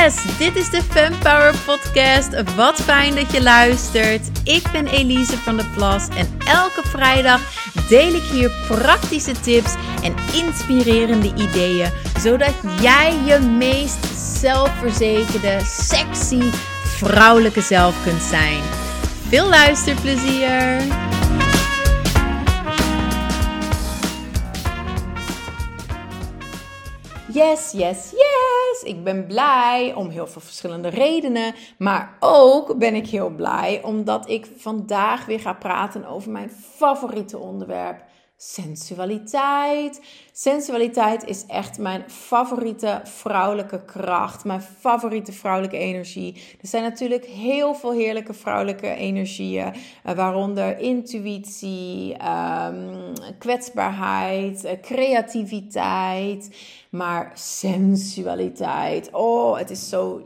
Yes, dit is de FemPower Podcast. Wat fijn dat je luistert. Ik ben Elise van der Plas en elke vrijdag deel ik hier praktische tips en inspirerende ideeën, zodat jij je meest zelfverzekerde, sexy, vrouwelijke zelf kunt zijn. Veel luisterplezier! Yes. Ik ben blij om heel veel verschillende redenen. Maar ook ben ik heel blij omdat ik vandaag weer ga praten over mijn favoriete onderwerp. Sensualiteit. Sensualiteit is echt mijn favoriete vrouwelijke kracht. Mijn favoriete vrouwelijke energie. Er zijn natuurlijk heel veel heerlijke vrouwelijke energieën. Waaronder intuïtie, kwetsbaarheid, creativiteit. Maar sensualiteit. Oh, het is zo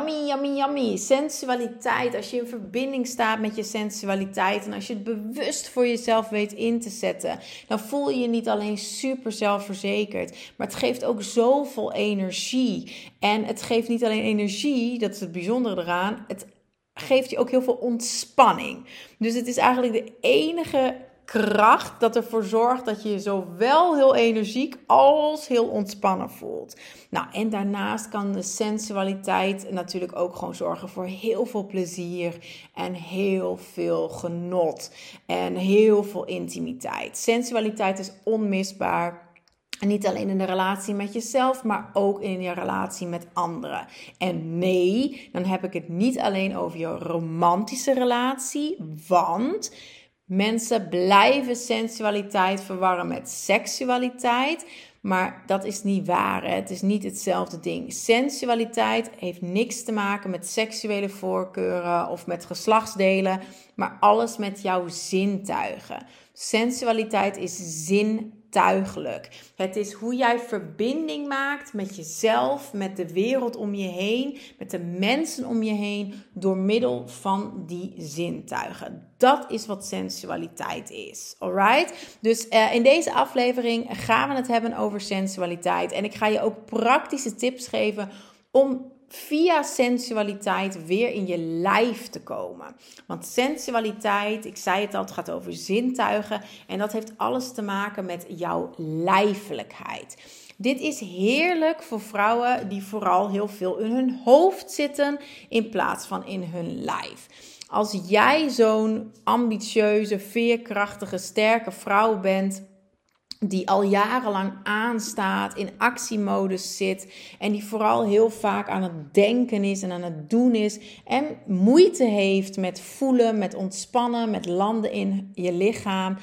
yummy. Sensualiteit. Als je in verbinding staat met je sensualiteit. En als je het bewust voor jezelf weet in te zetten. Dan voel je je niet alleen super zelfverzekerd. Maar het geeft ook zoveel energie. En het geeft niet alleen energie. Dat is het bijzondere eraan. Het geeft je ook heel veel ontspanning. Dus het is eigenlijk de enige kracht dat ervoor zorgt dat je je zowel heel energiek als heel ontspannen voelt. Nou, en daarnaast kan de sensualiteit natuurlijk ook gewoon zorgen voor heel veel plezier en heel veel genot en heel veel intimiteit. Sensualiteit is onmisbaar. En niet alleen in de relatie met jezelf, maar ook in je relatie met anderen. En nee, dan heb ik het niet alleen over je romantische relatie, want mensen blijven sensualiteit verwarren met seksualiteit. Maar dat is niet waar. Hè? Het is niet hetzelfde ding. Sensualiteit heeft niks te maken met seksuele voorkeuren of met geslachtsdelen. Maar alles met jouw zintuigen. Sensualiteit is zintuigelijk. Het is hoe jij verbinding maakt met jezelf, met de wereld om je heen, met de mensen om je heen, door middel van die zintuigen. Dat is wat sensualiteit is. Alright? Dus in deze aflevering gaan we het hebben over sensualiteit. En ik ga je ook praktische tips geven om via sensualiteit weer in je lijf te komen. Want sensualiteit, ik zei het al, het gaat over zintuigen. En dat heeft alles te maken met jouw lijfelijkheid. Dit is heerlijk voor vrouwen die vooral heel veel in hun hoofd zitten in plaats van in hun lijf. Als jij zo'n ambitieuze, veerkrachtige, sterke vrouw bent die al jarenlang aanstaat, in actiemodus zit en die vooral heel vaak aan het denken is en aan het doen is en moeite heeft met voelen, met ontspannen, met landen in je lichaam,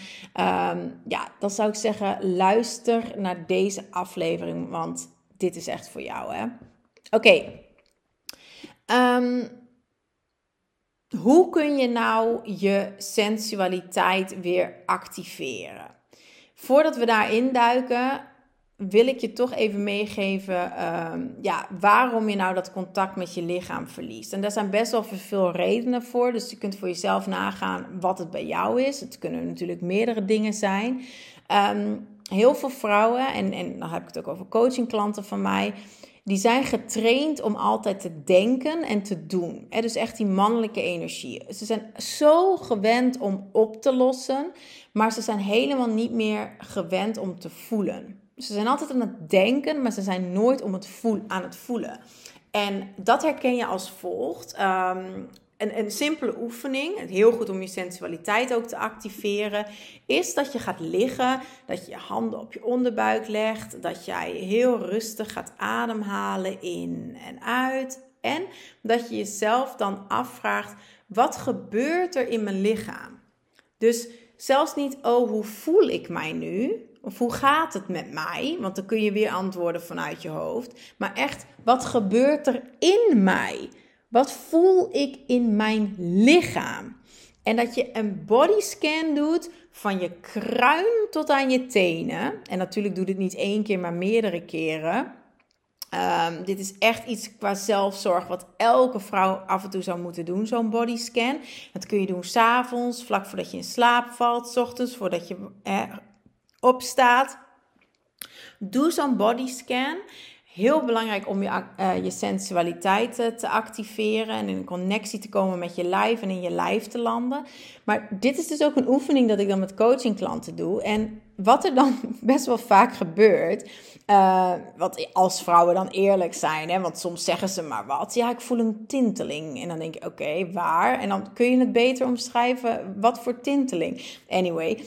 dan zou ik zeggen, luister naar deze aflevering, want dit is echt voor jou, hè? Oké. Hoe kun je nou je sensualiteit weer activeren? Voordat we daarin duiken, wil ik je toch even meegeven waarom je nou dat contact met je lichaam verliest. En daar zijn best wel veel redenen voor, dus je kunt voor jezelf nagaan wat het bij jou is. Het kunnen natuurlijk meerdere dingen zijn. Heel veel vrouwen, en dan heb ik het ook over coachingklanten van mij, die zijn getraind om altijd te denken en te doen. Dus echt die mannelijke energie. Ze zijn zo gewend om op te lossen, maar ze zijn helemaal niet meer gewend om te voelen. Ze zijn altijd aan het denken, maar ze zijn nooit aan het voelen. En dat herken je als volgt. Een simpele oefening, heel goed om je sensualiteit ook te activeren, is dat je gaat liggen, dat je je handen op je onderbuik legt, dat jij heel rustig gaat ademhalen in en uit. En dat je jezelf dan afvraagt, wat gebeurt er in mijn lichaam? Dus zelfs niet, hoe voel ik mij nu? Of hoe gaat het met mij? Want dan kun je weer antwoorden vanuit je hoofd. Maar echt, wat gebeurt er in mij? Wat voel ik in mijn lichaam? En dat je een bodyscan doet van je kruin tot aan je tenen. En natuurlijk doe dit niet 1 keer, maar meerdere keren. Dit is echt iets qua zelfzorg wat elke vrouw af en toe zou moeten doen, zo'n bodyscan. Dat kun je doen 's avonds, vlak voordat je in slaap valt, 's ochtends voordat je opstaat. Doe zo'n bodyscan. heel belangrijk om je sensualiteit te activeren en in een connectie te komen met je lijf en in je lijf te landen. Maar dit is dus ook een oefening dat ik dan met coachingklanten doe. En wat er dan best wel vaak gebeurt, wat als vrouwen dan eerlijk zijn, hè, want soms zeggen ze maar wat. Ja, ik voel een tinteling. En dan denk je, oké, waar? En dan kun je het beter omschrijven, wat voor tinteling? Anyway,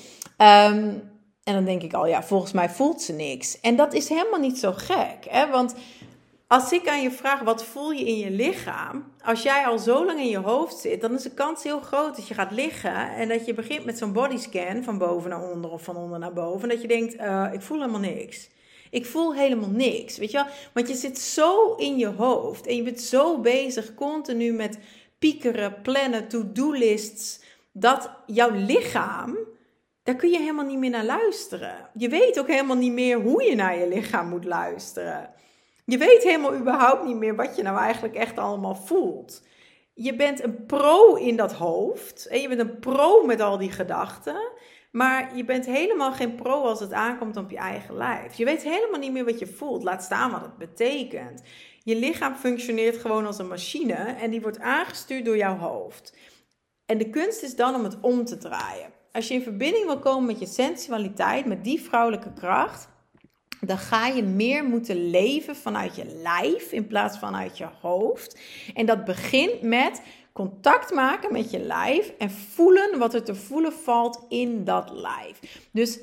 en dan denk ik al, ja, volgens mij voelt ze niks. En dat is helemaal niet zo gek, hè? Want als ik aan je vraag, wat voel je in je lichaam? Als jij al zo lang in je hoofd zit, dan is de kans heel groot dat je gaat liggen en dat je begint met zo'n bodyscan van boven naar onder of van onder naar boven. En dat je denkt, ik voel helemaal niks. Ik voel helemaal niks, weet je wel? Want je zit zo in je hoofd en je bent zo bezig continu met piekeren, plannen, to-do-lists, dat jouw lichaam, daar kun je helemaal niet meer naar luisteren. Je weet ook helemaal niet meer hoe je naar je lichaam moet luisteren. Je weet helemaal überhaupt niet meer wat je nou eigenlijk echt allemaal voelt. Je bent een pro in dat hoofd. En je bent een pro met al die gedachten. Maar je bent helemaal geen pro als het aankomt op je eigen lijf. Je weet helemaal niet meer wat je voelt. Laat staan wat het betekent. Je lichaam functioneert gewoon als een machine. En die wordt aangestuurd door jouw hoofd. En de kunst is dan om het om te draaien. Als je in verbinding wil komen met je sensualiteit, met die vrouwelijke kracht, dan ga je meer moeten leven vanuit je lijf in plaats van uit je hoofd. En dat begint met contact maken met je lijf en voelen wat er te voelen valt in dat lijf. Dus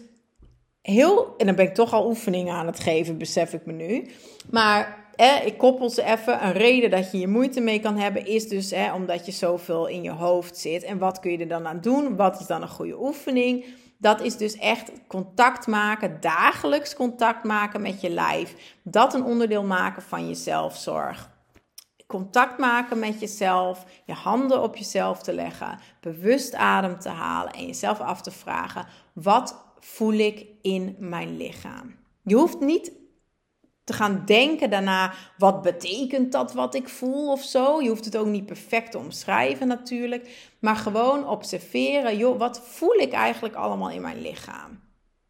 en dan ben ik toch al oefeningen aan het geven, besef ik me nu. Maar ik koppel ze even. Een reden dat je hier moeite mee kan hebben is dus omdat je zoveel in je hoofd zit. En wat kun je er dan aan doen? Wat is dan een goede oefening? Dat is dus echt contact maken, dagelijks contact maken met je lijf. Dat een onderdeel maken van je zelfzorg. Contact maken met jezelf, je handen op jezelf te leggen, bewust adem te halen en jezelf af te vragen, wat voel ik in mijn lichaam? Je hoeft niet te gaan denken daarna, wat betekent dat wat ik voel of zo? Je hoeft het ook niet perfect te omschrijven natuurlijk, maar gewoon observeren, joh, wat voel ik eigenlijk allemaal in mijn lichaam?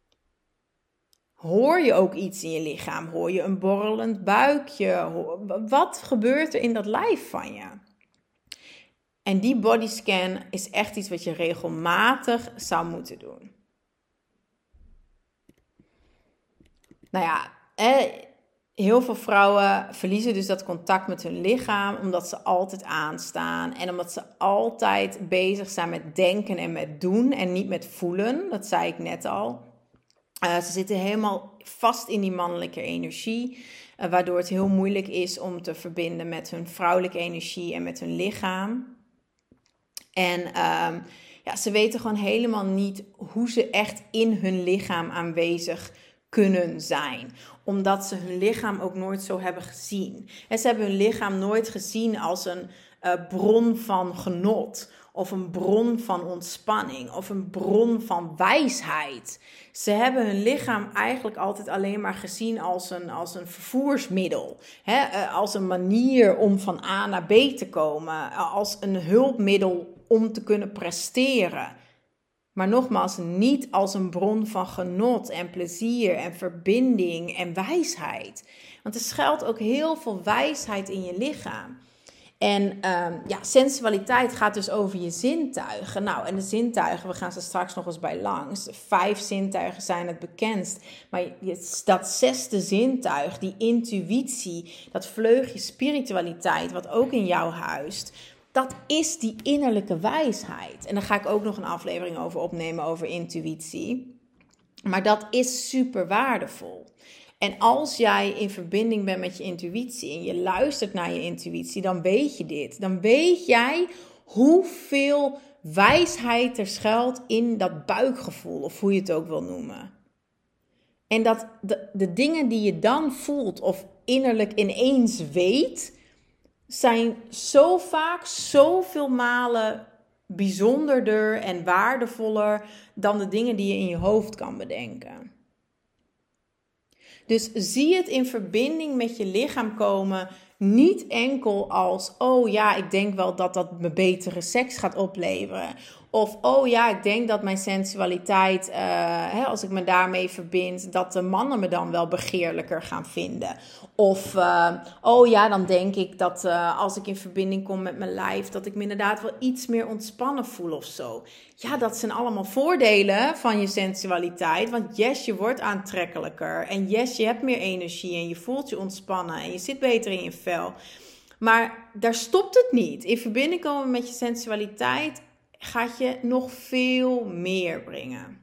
Hoor je ook iets in je lichaam? Hoor je een borrelend buikje? Wat gebeurt er in dat lijf van je? En die bodyscan is echt iets wat je regelmatig zou moeten doen. Nou ja, heel veel vrouwen verliezen dus dat contact met hun lichaam omdat ze altijd aanstaan en omdat ze altijd bezig zijn met denken en met doen en niet met voelen. Dat zei ik net al. Ze zitten helemaal vast in die mannelijke energie, waardoor het heel moeilijk is om te verbinden met hun vrouwelijke energie en met hun lichaam. En ze weten gewoon helemaal niet hoe ze echt in hun lichaam aanwezig kunnen zijn, omdat ze hun lichaam ook nooit zo hebben gezien. En ze hebben hun lichaam nooit gezien als een bron van genot, of een bron van ontspanning, of een bron van wijsheid. Ze hebben hun lichaam eigenlijk altijd alleen maar gezien als een vervoersmiddel. Als een manier om van A naar B te komen. Als een hulpmiddel om te kunnen presteren. Maar nogmaals, niet als een bron van genot en plezier en verbinding en wijsheid. Want er schuilt ook heel veel wijsheid in je lichaam. En sensualiteit gaat dus over je zintuigen. Nou, en de zintuigen, we gaan ze straks nog eens bij langs. 5 zintuigen zijn het bekendst. Maar dat 6e zintuig, die intuïtie, dat vleugje spiritualiteit, wat ook in jou huist, dat is die innerlijke wijsheid. En daar ga ik ook nog een aflevering over opnemen, over intuïtie. Maar dat is super waardevol. En als jij in verbinding bent met je intuïtie en je luistert naar je intuïtie, dan weet je dit. Dan weet jij hoeveel wijsheid er schuilt in dat buikgevoel, of hoe je het ook wil noemen. En dat de dingen die je dan voelt of innerlijk ineens weet, zijn zo vaak zoveel malen bijzonderder en waardevoller dan de dingen die je in je hoofd kan bedenken. Dus zie het in verbinding met je lichaam komen, niet enkel als, oh ja, ik denk wel dat dat me betere seks gaat opleveren. Of, oh ja, ik denk dat mijn sensualiteit, als ik me daarmee verbind, dat de mannen me dan wel begeerlijker gaan vinden. Of, oh ja, dan denk ik dat als ik in verbinding kom met mijn lijf, dat ik me inderdaad wel iets meer ontspannen voel of zo. Ja, dat zijn allemaal voordelen van je sensualiteit. Want yes, je wordt aantrekkelijker. En yes, je hebt meer energie en je voelt je ontspannen en je zit beter in je vel. Maar daar stopt het niet. In verbinding komen met je sensualiteit gaat je nog veel meer brengen.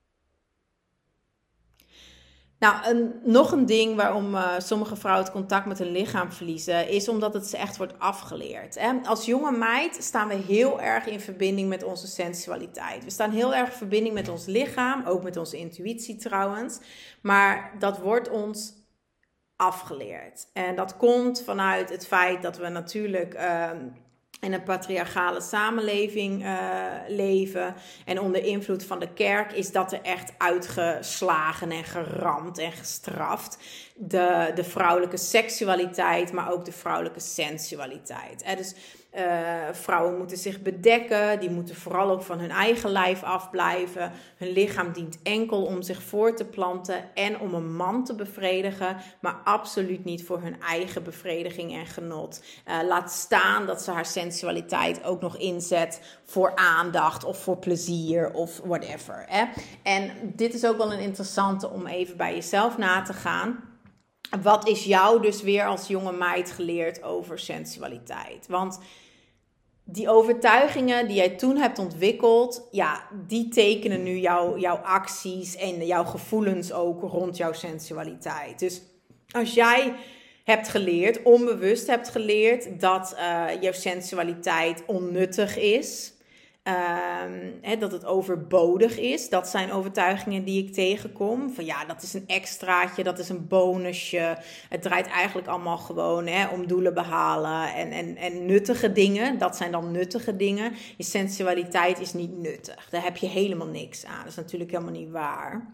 Nou, nog een ding waarom sommige vrouwen het contact met hun lichaam verliezen, is omdat het ze echt wordt afgeleerd. Hè? Als jonge meid staan we heel erg in verbinding met onze sensualiteit. We staan heel erg in verbinding met ons lichaam, ook met onze intuïtie trouwens. Maar dat wordt ons afgeleerd. En dat komt vanuit het feit dat we natuurlijk in een patriarchale samenleving leven. En onder invloed van de kerk is dat er echt uitgeslagen en geramd en gestraft. De vrouwelijke seksualiteit, maar ook de vrouwelijke sensualiteit. Dus vrouwen moeten zich bedekken. Die moeten vooral ook van hun eigen lijf afblijven. Hun lichaam dient enkel om zich voor te planten en om een man te bevredigen. Maar absoluut niet voor hun eigen bevrediging en genot. Laat staan dat ze haar sensualiteit ook nog inzet voor aandacht of voor plezier of whatever. Hè? En dit is ook wel een interessante om even bij jezelf na te gaan. Wat is jou dus weer als jonge meid geleerd over sensualiteit? Want die overtuigingen die jij toen hebt ontwikkeld, ja, die tekenen nu jouw acties en jouw gevoelens ook rond jouw sensualiteit. Dus als jij hebt geleerd, onbewust hebt geleerd, dat jouw sensualiteit onnuttig is, dat het overbodig is. Dat zijn overtuigingen die ik tegenkom. Van ja, dat is een extraatje, dat is een bonusje. Het draait eigenlijk allemaal gewoon om doelen behalen en nuttige dingen. Dat zijn dan nuttige dingen. Je sensualiteit is niet nuttig. Daar heb je helemaal niks aan. Dat is natuurlijk helemaal niet waar.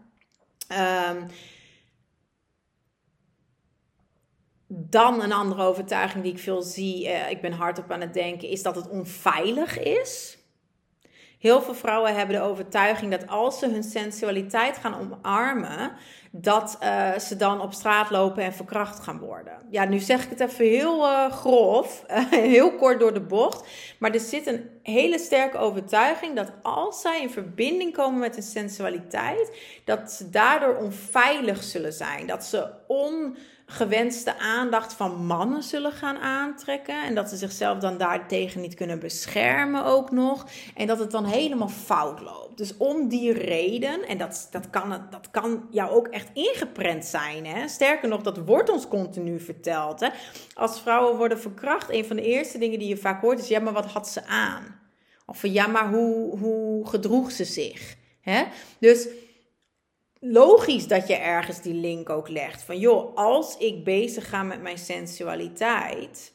Dan een andere overtuiging die ik veel zie, ik ben hardop aan het denken, is dat het onveilig is. Heel veel vrouwen hebben de overtuiging dat als ze hun sensualiteit gaan omarmen, dat ze dan op straat lopen en verkracht gaan worden. Ja, nu zeg ik het even heel grof, heel kort door de bocht. Maar er zit een hele sterke overtuiging dat als zij in verbinding komen met hun sensualiteit, dat ze daardoor onveilig zullen zijn. Dat ze ongewenste aandacht van mannen zullen gaan aantrekken. En dat ze zichzelf dan daartegen niet kunnen beschermen ook nog. En dat het dan helemaal fout loopt. Dus om die reden, en dat kan jou ook echt ingeprent zijn. Hè? Sterker nog, dat wordt ons continu verteld. Hè? Als vrouwen worden verkracht, een van de eerste dingen die je vaak hoort is, ja, maar wat had ze aan? Of ja, maar hoe gedroeg ze zich? Hè? Dus logisch dat je ergens die link ook legt. Van joh, als ik bezig ga met mijn sensualiteit,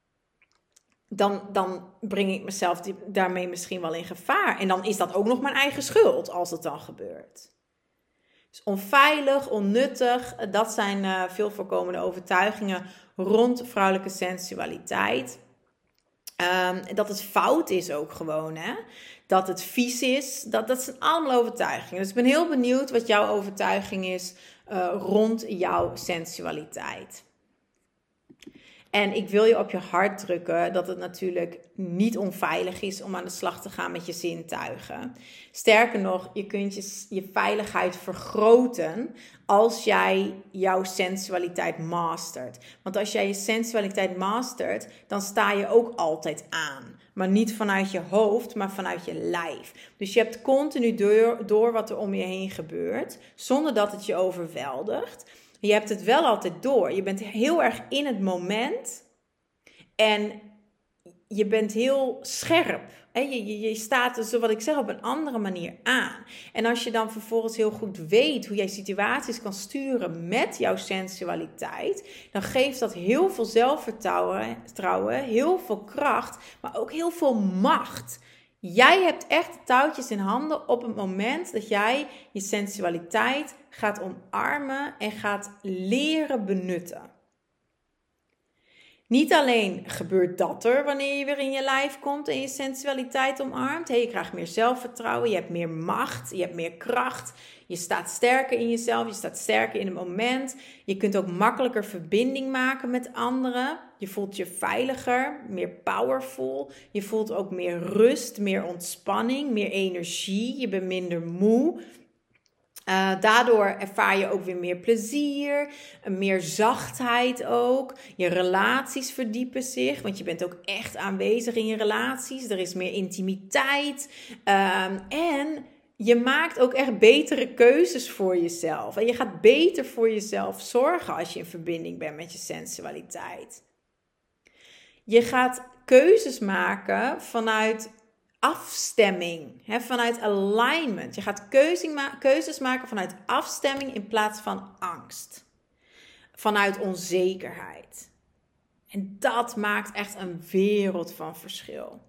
dan breng ik mezelf daarmee misschien wel in gevaar. En dan is dat ook nog mijn eigen schuld als het dan gebeurt. Dus onveilig, onnuttig, dat zijn veel voorkomende overtuigingen rond vrouwelijke sensualiteit. Dat het fout is ook gewoon, hè. Dat het vies is, dat zijn allemaal overtuigingen. Dus ik ben heel benieuwd wat jouw overtuiging is rond jouw sensualiteit. En ik wil je op je hart drukken dat het natuurlijk niet onveilig is om aan de slag te gaan met je zintuigen. Sterker nog, je kunt je veiligheid vergroten als jij jouw sensualiteit mastert. Want als jij je sensualiteit mastert, dan sta je ook altijd aan. Maar niet vanuit je hoofd, maar vanuit je lijf. Dus je hebt continu door wat er om je heen gebeurt, zonder dat het je overweldigt. Je hebt het wel altijd door. Je bent heel erg in het moment. En je bent heel scherp. Je staat dus, wat ik zeg, op een andere manier aan. En als je dan vervolgens heel goed weet hoe jij situaties kan sturen met jouw sensualiteit, dan geeft dat heel veel zelfvertrouwen, heel veel kracht, maar ook heel veel macht. Jij hebt echt de touwtjes in handen op het moment dat jij je sensualiteit gaat omarmen en gaat leren benutten. Niet alleen gebeurt dat er wanneer je weer in je lijf komt en je sensualiteit omarmt. Je krijgt meer zelfvertrouwen, je hebt meer macht, je hebt meer kracht. Je staat sterker in jezelf, je staat sterker in het moment. Je kunt ook makkelijker verbinding maken met anderen. Je voelt je veiliger, meer powerful. Je voelt ook meer rust, meer ontspanning, meer energie. Je bent minder moe. Daardoor ervaar je ook weer meer plezier, meer zachtheid ook. Je relaties verdiepen zich, want je bent ook echt aanwezig in je relaties. Er is meer intimiteit en je maakt ook echt betere keuzes voor jezelf. En je gaat beter voor jezelf zorgen als je in verbinding bent met je sensualiteit. Je gaat keuzes maken vanuit afstemming, vanuit alignment. Je gaat keuzes maken vanuit afstemming in plaats van angst. Vanuit onzekerheid. En dat maakt echt een wereld van verschil.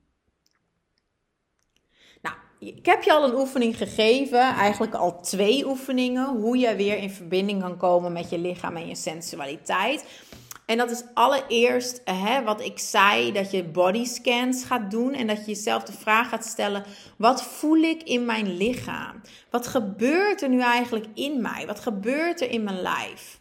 Nou, ik heb je al een oefening gegeven, eigenlijk al 2 oefeningen, hoe je weer in verbinding kan komen met je lichaam en je sensualiteit. En dat is allereerst wat ik zei, dat je bodyscans gaat doen en dat je jezelf de vraag gaat stellen, wat voel ik in mijn lichaam? Wat gebeurt er nu eigenlijk in mij? Wat gebeurt er in mijn lijf?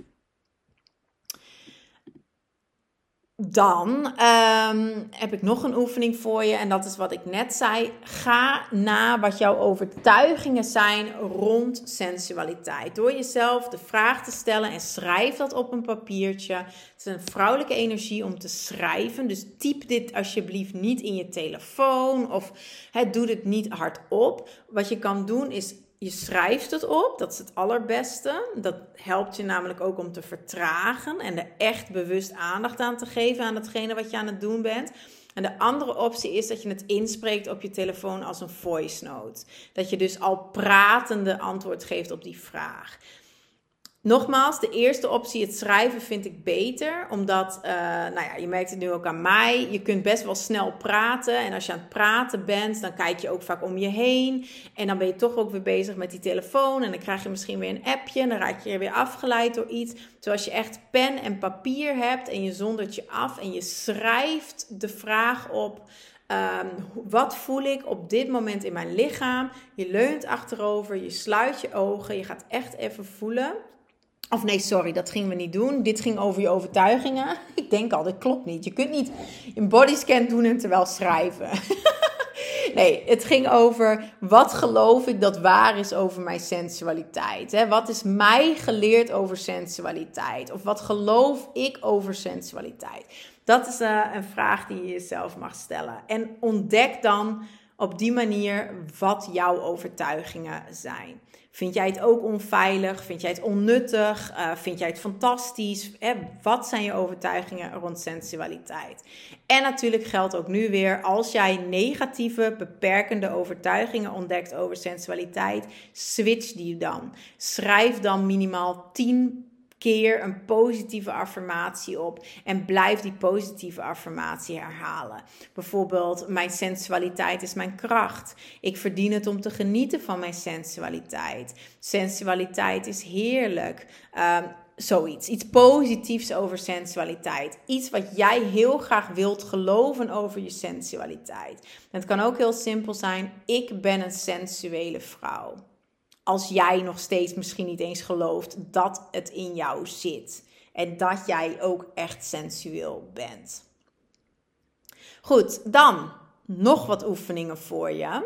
Dan heb ik nog een oefening voor je en dat is wat ik net zei. Ga na wat jouw overtuigingen zijn rond sensualiteit. Door jezelf de vraag te stellen en schrijf dat op een papiertje. Het is een vrouwelijke energie om te schrijven. Dus typ dit alsjeblieft niet in je telefoon of doe dit niet hardop. Wat je kan doen is, je schrijft het op, dat is het allerbeste. Dat helpt je namelijk ook om te vertragen en er echt bewust aandacht aan te geven aan datgene wat je aan het doen bent. En de andere optie is dat je het inspreekt op je telefoon als een voice note. Dat je dus al pratende antwoord geeft op die vraag. Nogmaals, de eerste optie, het schrijven, vind ik beter. Omdat, je merkt het nu ook aan mij. Je kunt best wel snel praten. En als je aan het praten bent, dan kijk je ook vaak om je heen. En dan ben je toch ook weer bezig met die telefoon. En dan krijg je misschien weer een appje. En dan raak je weer afgeleid door iets. Terwijl als je echt pen en papier hebt en je zondert je af en je schrijft de vraag op. Wat voel ik op dit moment in mijn lichaam? Je leunt achterover, je sluit je ogen. Je gaat echt even voelen. Of nee, sorry, dat gingen we niet doen. Dit ging over je overtuigingen. Ik denk al, dat klopt niet. Je kunt niet een bodyscan doen en terwijl schrijven. Nee, het ging over wat geloof ik dat waar is over mijn sensualiteit. Wat is mij geleerd over sensualiteit? Of wat geloof ik over sensualiteit? Dat is een vraag die je jezelf mag stellen. En ontdek dan op die manier wat jouw overtuigingen zijn. Vind jij het ook onveilig? Vind jij het onnuttig? Vind jij het fantastisch? Wat zijn je overtuigingen rond sensualiteit? En natuurlijk geldt ook nu weer, als jij negatieve, beperkende overtuigingen ontdekt over sensualiteit, switch die dan. Schrijf dan minimaal 10 keer een positieve affirmatie op en blijf die positieve affirmatie herhalen. Bijvoorbeeld, mijn sensualiteit is mijn kracht. Ik verdien het om te genieten van mijn sensualiteit. Sensualiteit is heerlijk. Zoiets. Iets positiefs over sensualiteit. Iets wat jij heel graag wilt geloven over je sensualiteit. Het kan ook heel simpel zijn. Ik ben een sensuele vrouw. Als jij nog steeds misschien niet eens gelooft dat het in jou zit. En dat jij ook echt sensueel bent. Goed, dan nog wat oefeningen voor je.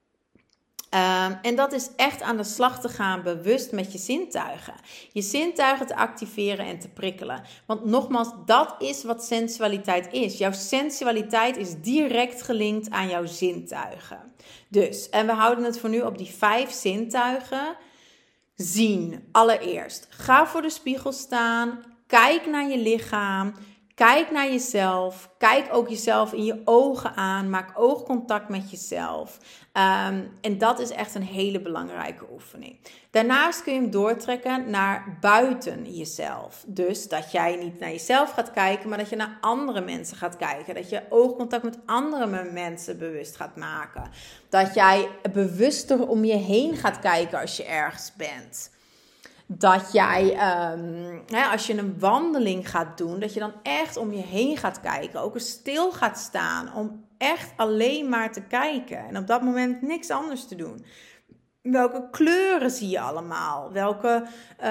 En dat is echt aan de slag te gaan bewust met je zintuigen. Je zintuigen te activeren en te prikkelen. Want nogmaals, dat is wat sensualiteit is. Jouw sensualiteit is direct gelinkt aan jouw zintuigen. Dus, en we houden het voor nu op die 5 zintuigen. Zien, allereerst. Ga voor de spiegel staan. Kijk naar je lichaam. Kijk naar jezelf. Kijk ook jezelf in je ogen aan. Maak oogcontact met jezelf. En dat is echt een hele belangrijke oefening. Daarnaast kun je hem doortrekken naar buiten jezelf. Dus dat jij niet naar jezelf gaat kijken, maar dat je naar andere mensen gaat kijken. Dat je oogcontact met andere mensen bewust gaat maken. Dat jij bewuster om je heen gaat kijken als je ergens bent. Dat jij, als je een wandeling gaat doen, dat je dan echt om je heen gaat kijken. Ook eens stil gaat staan om echt alleen maar te kijken. En op dat moment niks anders te doen. Welke kleuren zie je allemaal? Welke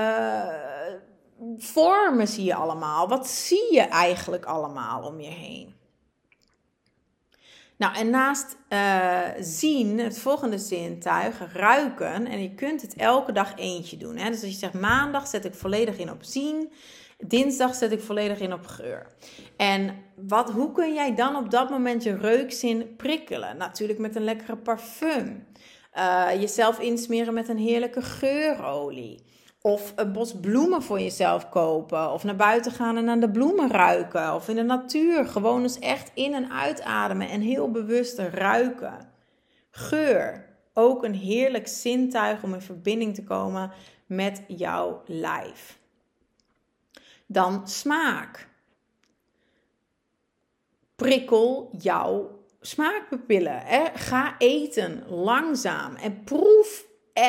vormen zie je allemaal? Wat zie je eigenlijk allemaal om je heen? Nou, en naast zien, het volgende zintuig, ruiken. En je kunt het elke dag eentje doen. Hè? Dus als je zegt maandag zet ik volledig in op zien. Dinsdag zet ik volledig in op geur. En hoe kun jij dan op dat moment je reukzin prikkelen? Natuurlijk met een lekkere parfum. Jezelf insmeren met een heerlijke geurolie. Of een bos bloemen voor jezelf kopen. Of naar buiten gaan en aan de bloemen ruiken. Of in de natuur gewoon eens echt in- en uitademen. En heel bewust ruiken. Geur. Ook een heerlijk zintuig om in verbinding te komen met jouw lijf. Dan smaak. Prikkel jouw smaakpapillen. Ga eten langzaam en proef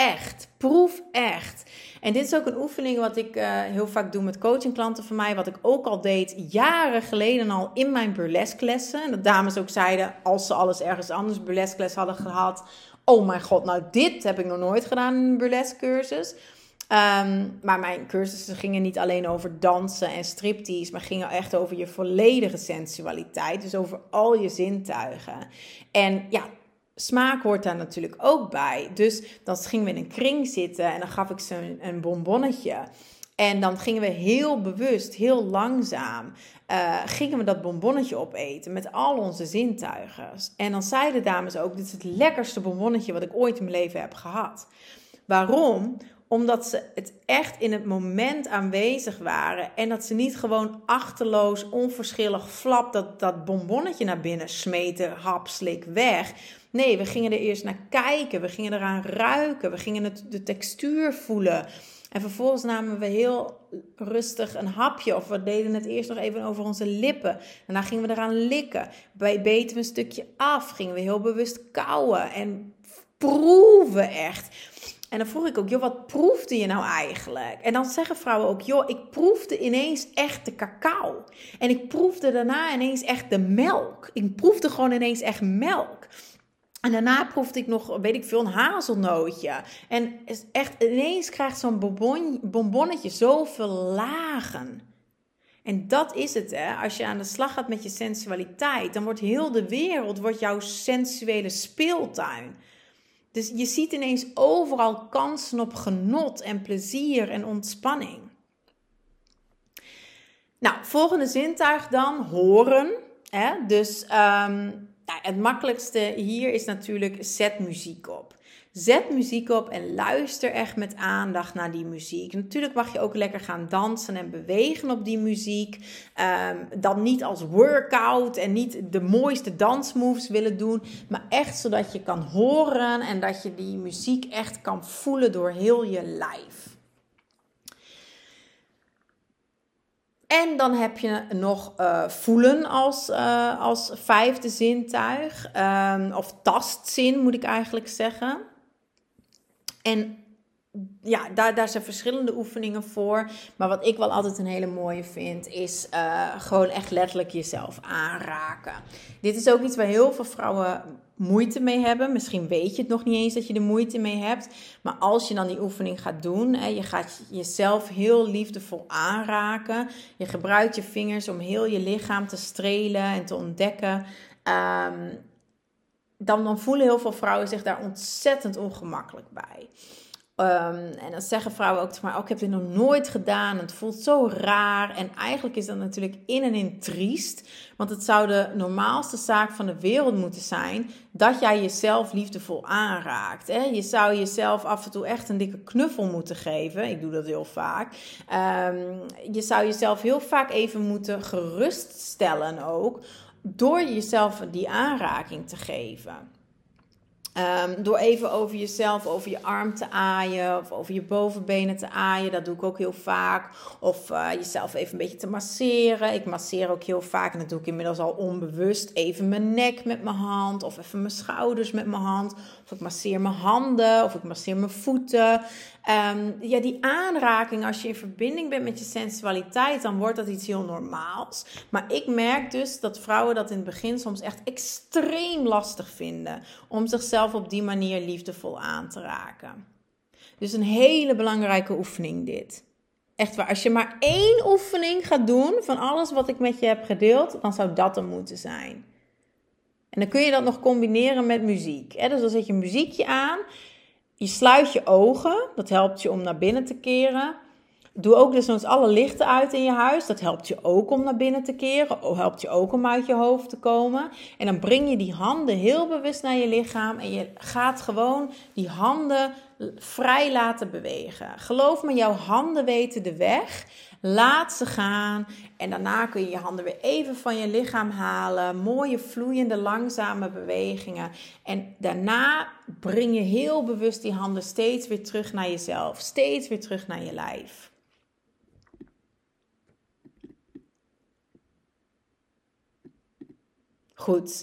echt. En dit is ook een oefening wat ik heel vaak doe met coachingklanten van mij. Wat ik ook al deed jaren geleden al in mijn burlesque lessen. En dat dames ook zeiden, als ze alles ergens anders burlesque les hadden gehad. Oh mijn god, nou dit heb ik nog nooit gedaan in een burlesque cursus. Maar mijn cursussen gingen niet alleen over dansen en striptease, maar gingen echt over je volledige sensualiteit. Dus over al je zintuigen. En ja, smaak hoort daar natuurlijk ook bij. Dus dan gingen we in een kring zitten en dan gaf ik ze een bonbonnetje. En dan gingen we heel bewust, heel langzaam, gingen we dat bonbonnetje opeten met al onze zintuigen. En dan zeiden de dames ook, dit is het lekkerste bonbonnetje wat ik ooit in mijn leven heb gehad. Waarom? Omdat ze het echt in het moment aanwezig waren. En dat ze niet gewoon achterloos, onverschillig flap dat bonbonnetje naar binnen smeten, hap, slik, weg. Nee, we gingen er eerst naar kijken. We gingen eraan ruiken. We gingen de textuur voelen. En vervolgens namen we heel rustig een hapje. Of we deden het eerst nog even over onze lippen. Daarna gingen we eraan likken. Beten we een stukje af. Gingen we heel bewust kauwen. En proeven echt. En dan vroeg ik ook, joh, wat proefde je nou eigenlijk? En dan zeggen vrouwen ook, joh, ik proefde ineens echt de cacao. En ik proefde daarna ineens echt de melk. Ik proefde gewoon ineens echt melk. En daarna proefde ik nog, weet ik veel, een hazelnootje. En echt, ineens krijgt zo'n bonbonnetje zoveel lagen. En dat is het, hè. Als je aan de slag gaat met je sensualiteit, dan wordt heel de wereld jouw sensuele speeltuin. Dus je ziet ineens overal kansen op genot en plezier en ontspanning. Nou, volgende zintuig dan, horen. Dus het makkelijkste hier is natuurlijk, zet muziek op. Zet muziek op en luister echt met aandacht naar die muziek. Natuurlijk mag je ook lekker gaan dansen en bewegen op die muziek. Dan niet als workout en niet de mooiste dansmoves willen doen. Maar echt zodat je kan horen en dat je die muziek echt kan voelen door heel je lijf. En dan heb je nog voelen als vijfde zintuig. Of tastzin moet ik eigenlijk zeggen. En ja, daar zijn verschillende oefeningen voor. Maar wat ik wel altijd een hele mooie vind, is gewoon echt letterlijk jezelf aanraken. Dit is ook iets waar heel veel vrouwen moeite mee hebben. Misschien weet je het nog niet eens dat je er moeite mee hebt. Maar als je dan die oefening gaat doen, je gaat jezelf heel liefdevol aanraken. Je gebruikt je vingers om heel je lichaam te strelen en te ontdekken. Dan voelen heel veel vrouwen zich daar ontzettend ongemakkelijk bij. En dan zeggen vrouwen ook maar, ik heb dit nog nooit gedaan. Het voelt zo raar. En eigenlijk is dat natuurlijk in en in triest. Want het zou de normaalste zaak van de wereld moeten zijn dat jij jezelf liefdevol aanraakt. Hè? Je zou jezelf af en toe echt een dikke knuffel moeten geven. Ik doe dat heel vaak. Je zou jezelf heel vaak even moeten geruststellen ook, door jezelf die aanraking te geven. Door even over jezelf, over je arm te aaien of over je bovenbenen te aaien. Dat doe ik ook heel vaak. Of jezelf even een beetje te masseren. Ik masseer ook heel vaak en dat doe ik inmiddels al onbewust. Even mijn nek met mijn hand of even mijn schouders met mijn hand. Of ik masseer mijn handen of ik masseer mijn voeten. Die aanraking, als je in verbinding bent met je sensualiteit, dan wordt dat iets heel normaals. Maar ik merk dus dat vrouwen dat in het begin soms echt extreem lastig vinden om zichzelf op die manier liefdevol aan te raken. Dus een hele belangrijke oefening dit. Echt waar, als je maar 1 oefening gaat doen van alles wat ik met je heb gedeeld, dan zou dat er moeten zijn. En dan kun je dat nog combineren met muziek. Dus dan zet je muziekje aan. Je sluit je ogen, dat helpt je om naar binnen te keren. Doe ook dus alle lichten uit in je huis, dat helpt je ook om naar binnen te keren. Helpt je ook om uit je hoofd te komen. En dan breng je die handen heel bewust naar je lichaam en je gaat gewoon die handen vrij laten bewegen. Geloof me, jouw handen weten de weg. Laat ze gaan en daarna kun je je handen weer even van je lichaam halen. Mooie, vloeiende, langzame bewegingen. En daarna breng je heel bewust die handen steeds weer terug naar jezelf. Steeds weer terug naar je lijf. Goed.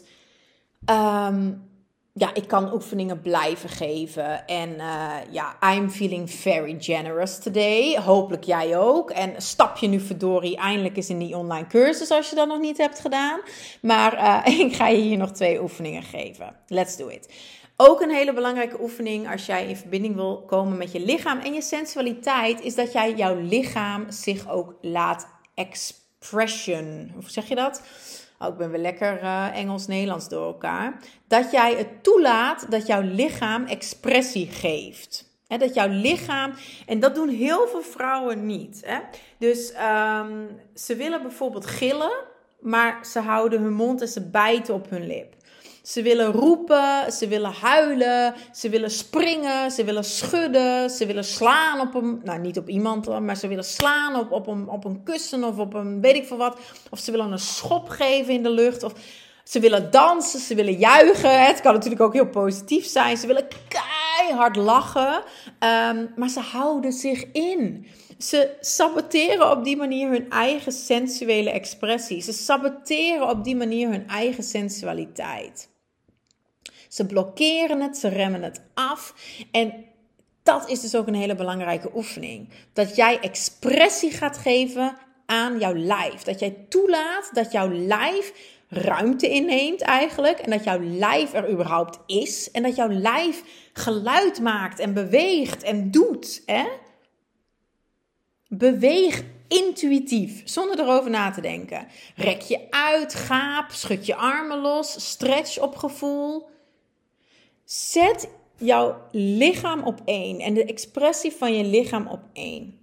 Ik kan oefeningen blijven geven. En I'm feeling very generous today. Hopelijk jij ook. En stap je nu verdorie eindelijk eens in die online cursus als je dat nog niet hebt gedaan. Maar ik ga je hier nog 2 oefeningen geven. Let's do it. Ook een hele belangrijke oefening als jij in verbinding wil komen met je lichaam en je sensualiteit, is dat jij jouw lichaam zich ook laat expression. Hoe zeg je dat? Oh, ik ben weer lekker Engels-Nederlands door elkaar. Dat jij het toelaat dat jouw lichaam expressie geeft. Dat jouw lichaam, en dat doen heel veel vrouwen niet. Dus ze willen bijvoorbeeld gillen, maar ze houden hun mond en ze bijten op hun lip. Ze willen roepen, ze willen huilen, ze willen springen, ze willen schudden, ze willen slaan op een, nou niet op iemand, maar ze willen slaan op een kussen of op een weet ik veel wat. Of ze willen een schop geven in de lucht, of ze willen dansen, ze willen juichen. Het kan natuurlijk ook heel positief zijn. Ze willen keihard lachen, maar ze houden zich in. Ze saboteren op die manier hun eigen sensuele expressie. Ze saboteren op die manier hun eigen sensualiteit. Ze blokkeren het, ze remmen het af. En dat is dus ook een hele belangrijke oefening. Dat jij expressie gaat geven aan jouw lijf. Dat jij toelaat dat jouw lijf ruimte inneemt eigenlijk. En dat jouw lijf er überhaupt is. En dat jouw lijf geluid maakt en beweegt en doet. Beweeg intuïtief, zonder erover na te denken. Rek je uit, gaap, schud je armen los, stretch op gevoel. Zet jouw lichaam op 1 en de expressie van je lichaam op 1.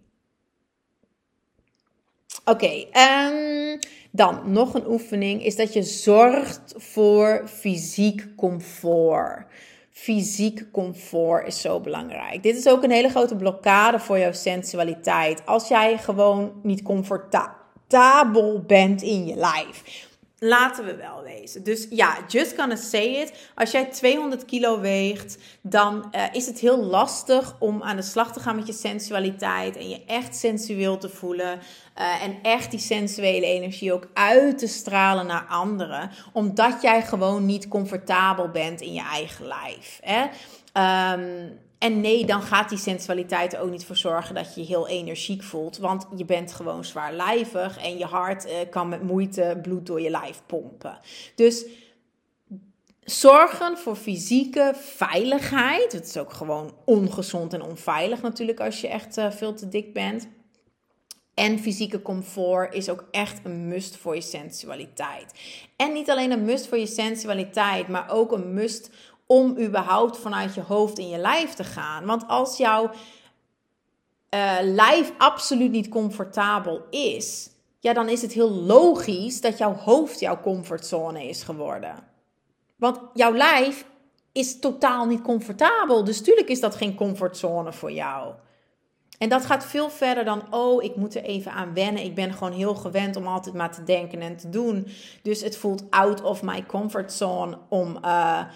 Oké, dan nog een oefening is dat je zorgt voor fysiek comfort. Fysiek comfort is zo belangrijk. Dit is ook een hele grote blokkade voor jouw sensualiteit. Als jij gewoon niet comfortabel bent in je lijf. Laten we wel wezen. Dus ja, just gonna say it. Als jij 200 kilo weegt, dan is het heel lastig om aan de slag te gaan met je sensualiteit. En je echt sensueel te voelen. En echt die sensuele energie ook uit te stralen naar anderen. Omdat jij gewoon niet comfortabel bent in je eigen lijf. En nee, dan gaat die sensualiteit er ook niet voor zorgen dat je je heel energiek voelt. Want je bent gewoon zwaarlijvig en je hart kan met moeite bloed door je lijf pompen. Dus zorgen voor fysieke veiligheid. Het is ook gewoon ongezond en onveilig natuurlijk als je echt veel te dik bent. En fysieke comfort is ook echt een must voor je sensualiteit. En niet alleen een must voor je sensualiteit, maar ook een must om überhaupt vanuit je hoofd in je lijf te gaan. Want als jouw lijf absoluut niet comfortabel is, ja, dan is het heel logisch dat jouw hoofd jouw comfortzone is geworden. Want jouw lijf is totaal niet comfortabel. Dus tuurlijk is dat geen comfortzone voor jou. En dat gaat veel verder dan, ik moet er even aan wennen. Ik ben gewoon heel gewend om altijd maar te denken en te doen. Dus het voelt out of my comfort zone om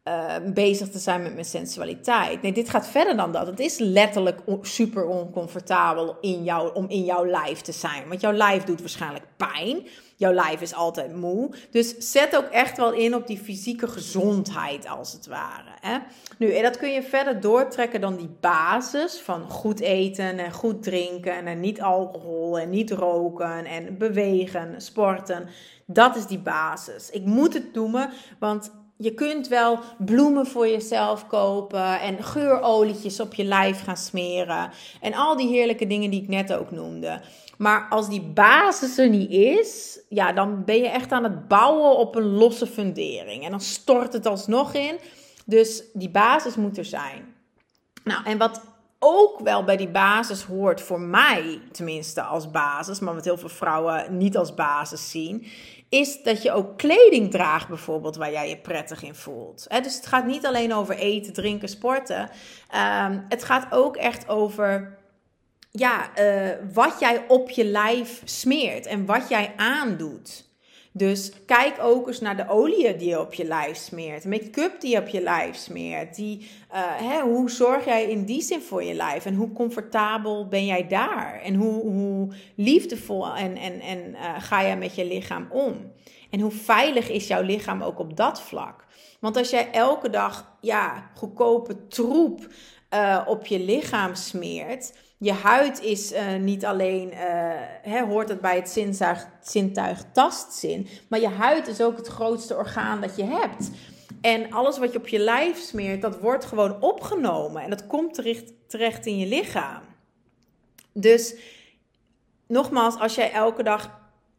bezig te zijn met mijn sensualiteit. Nee, dit gaat verder dan dat. Het is letterlijk super oncomfortabel om in jouw lijf te zijn. Want jouw lijf doet waarschijnlijk pijn. Jouw lijf is altijd moe. Dus zet ook echt wel in op die fysieke gezondheid als het ware. Hè? Nu, en dat kun je verder doortrekken dan die basis van goed eten en goed drinken en niet alcohol en niet roken en bewegen, sporten. Dat is die basis. Ik moet het noemen, want je kunt wel bloemen voor jezelf kopen en geurolietjes op je lijf gaan smeren. En al die heerlijke dingen die ik net ook noemde. Maar als die basis er niet is, ja, dan ben je echt aan het bouwen op een losse fundering. En dan stort het alsnog in. Dus die basis moet er zijn. Nou, en wat ook wel bij die basis hoort, voor mij tenminste als basis, maar wat heel veel vrouwen niet als basis zien, is dat je ook kleding draagt bijvoorbeeld waar jij je prettig in voelt. Dus het gaat niet alleen over eten, drinken, sporten. Het gaat ook echt over wat jij op je lijf smeert en wat jij aandoet. Dus kijk ook eens naar de oliën die je op je lijf smeert. Make-up die je op je lijf smeert. Hoe zorg jij in die zin voor je lijf? En hoe comfortabel ben jij daar? En hoe liefdevol en ga jij met je lichaam om? En hoe veilig is jouw lichaam ook op dat vlak? Want als jij elke dag goedkope troep op je lichaam smeert, je huid is niet alleen, hoort het bij het zintuig tastzin, maar je huid is ook het grootste orgaan dat je hebt. En alles wat je op je lijf smeert, dat wordt gewoon opgenomen en dat komt terecht in je lichaam. Dus nogmaals, als jij elke dag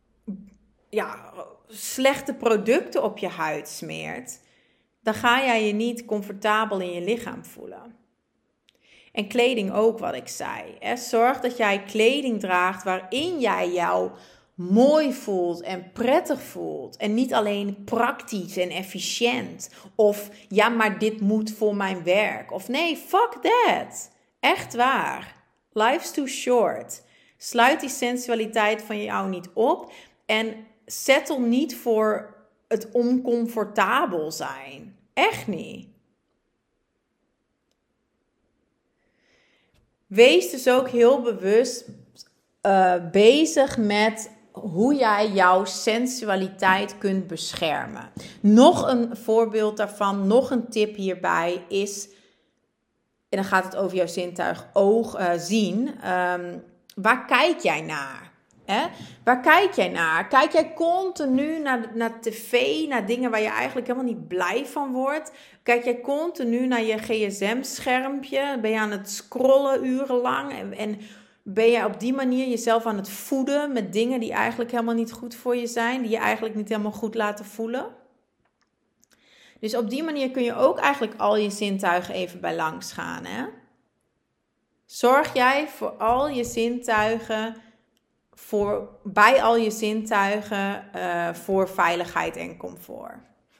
slechte producten op je huid smeert, dan ga jij je niet comfortabel in je lichaam voelen. En kleding ook, wat ik zei. Zorg dat jij kleding draagt waarin jij jou mooi voelt en prettig voelt. En niet alleen praktisch en efficiënt. Of ja, maar dit moet voor mijn werk. Of nee, fuck that. Echt waar. Life's too short. Sluit die sensualiteit van jou niet op. En settle niet voor het oncomfortabel zijn. Echt niet. Wees dus ook heel bewust bezig met hoe jij jouw sensualiteit kunt beschermen. Nog een voorbeeld daarvan, nog een tip hierbij is, en dan gaat het over jouw zintuig oog zien. Waar kijk jij naar? Waar kijk jij naar? Kijk jij continu naar tv, naar dingen waar je eigenlijk helemaal niet blij van wordt? Kijk jij continu naar je gsm-schermpje? Ben je aan het scrollen urenlang? En ben je op die manier jezelf aan het voeden met dingen die eigenlijk helemaal niet goed voor je zijn? Die je eigenlijk niet helemaal goed laten voelen? Dus op die manier kun je ook eigenlijk al je zintuigen even bij langs gaan. Zorg jij voor al je zintuigen, bij al je zintuigen voor veiligheid en comfort.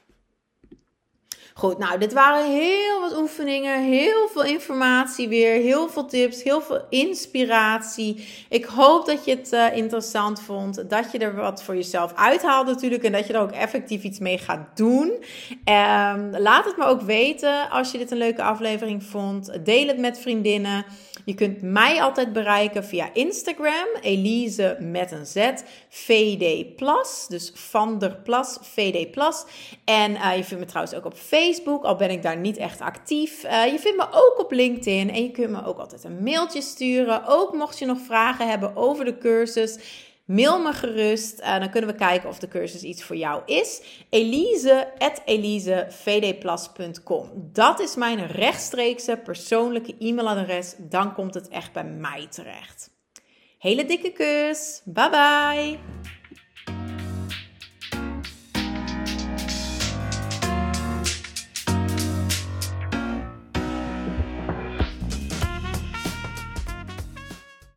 Goed, nou, dit waren heel wat oefeningen, heel veel informatie weer, heel veel tips, heel veel inspiratie. Ik hoop dat je het interessant vond, dat je er wat voor jezelf uithaalt natuurlijk en dat je er ook effectief iets mee gaat doen. Laat het me ook weten als je dit een leuke aflevering vond. Deel het met vriendinnen. Je kunt mij altijd bereiken via Instagram, Elise met een Z, VD Plus, dus Van der Plas, VD Plus. En je vindt me trouwens ook op Facebook, al ben ik daar niet echt actief. Je vindt me ook op LinkedIn en je kunt me ook altijd een mailtje sturen. Ook mocht je nog vragen hebben over de cursus, mail me gerust. Dan kunnen we kijken of de cursus iets voor jou is. Elise@elisevdplus.com. Dat is mijn rechtstreekse persoonlijke e-mailadres. Dan komt het echt bij mij terecht. Hele dikke kus. Bye bye.